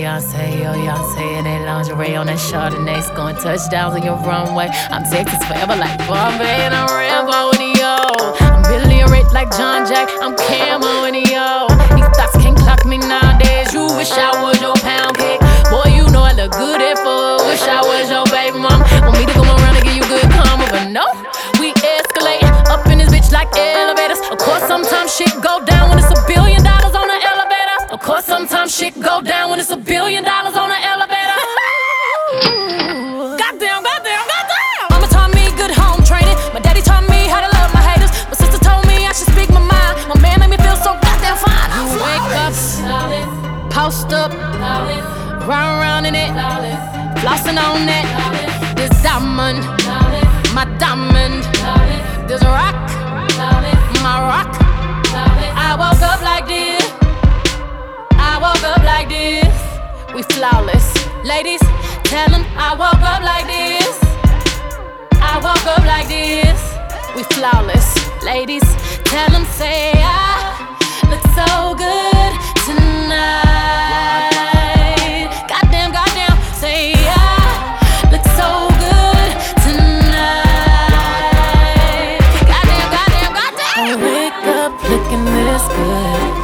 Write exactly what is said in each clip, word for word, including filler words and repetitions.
Beyonce, yo, Beyonce in that lingerie on that Chardonnay, scoring touchdowns on your runway. I'm Texas forever like Bombay, and I'm Rambo in the yo. I'm billion rich like John Jack, I'm Camo in the yo. These thoughts can't clock me nowadays. You wish I was your pound cake, boy. You know I look good at four. Wish I was your baby mom. Want me to come around and give you good karma, but no, we escalate up in this bitch like elevators. Of course, sometimes shit go down when it's a billion dollars on the elevator. Of course, sometimes shit go down when it's a billion dollars on the elevator. Goddamn, goddamn, goddamn. Mama taught me good home training. My daddy taught me how to love my haters. My sister told me I should speak my mind. My man made me feel so goddamn fine. You wake up, post up, round round in it, flossing on that. This diamond, my diamond. This rock, my rock. I woke up like this. I woke up like this. We flawless. Ladies, tell them I woke up like this. I woke up like this. We flawless. Ladies, tell them say I look so good tonight. Goddamn, goddamn, say I look so good tonight. Goddamn, goddamn, goddamn. I wake up looking this good.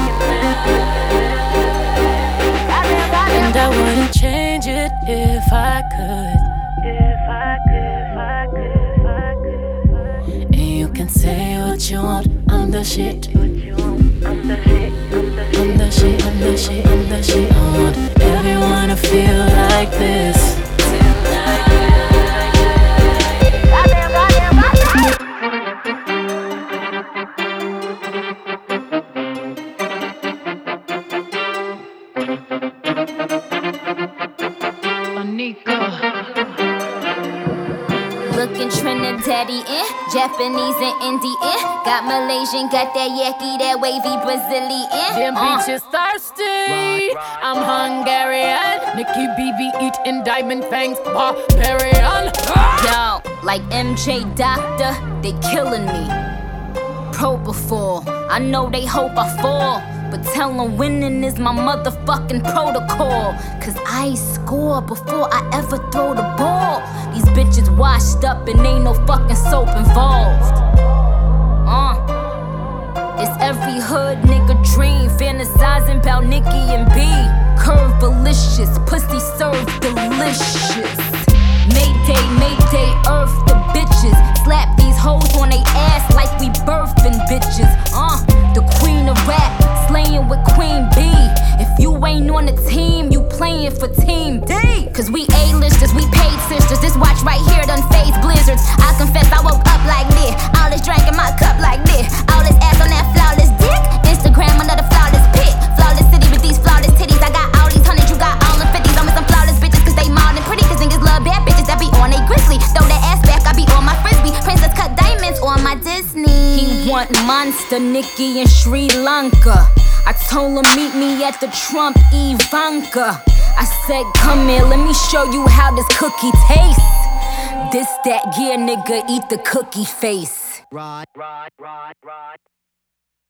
And I wouldn't change it if I could. If I could, if I could, if I could. And you can say what you want, I'm the shit. I'm the shit, I'm the shit, I'm the shit, I'm the shit. I want everyone to feel like this tonight. Goddamn, goddamn, goddamn. Looking Trinidadian, Japanese and Indian. Got Malaysian, got that yaki, that wavy Brazilian. Them uh. bitches thirsty. I'm Hungarian. Nicki B B eating diamond fangs, barbarian. Yo, like M J Doctor, they killing me. Propofol, I know they hope I fall, but tell them winning is my motherfucking protocol. Cause I score before I ever throw the ball. These bitches washed up and ain't no fucking soap involved. Uh, it's every hood nigga dream, fantasizing about Nicki and B. Curve delicious, pussy served delicious. Mayday, mayday, earth the bitches. Slap these hoes on they ass like we birthing bitches. Uh, the queen of rap, slaying with Queen B. If you ain't on the team, you playing for Team D. Cause we A-listers, we paid sisters. This watch right here done phase blizzards. I confess I woke up like this. All this drink in my cup like this. All this ass on that flawless dick. Instagram another flawless pic. Flawless city with these flawless titties. I got all these hundreds, you got all the fifties. I'm with some flawless bitches cause they mild and pretty. Cause niggas love bad bitches that be on they grizzly. Throw that ass back, I be on my frisbee. Princess cut diamonds on my Disney. He want Monster, Nicki, and Sri Lanka. I told him meet me at the Trump Ivanka. I said come here, let me show you how this cookie tastes. This that, yeah nigga, eat the cookie face. Rod, rod, rod, rod.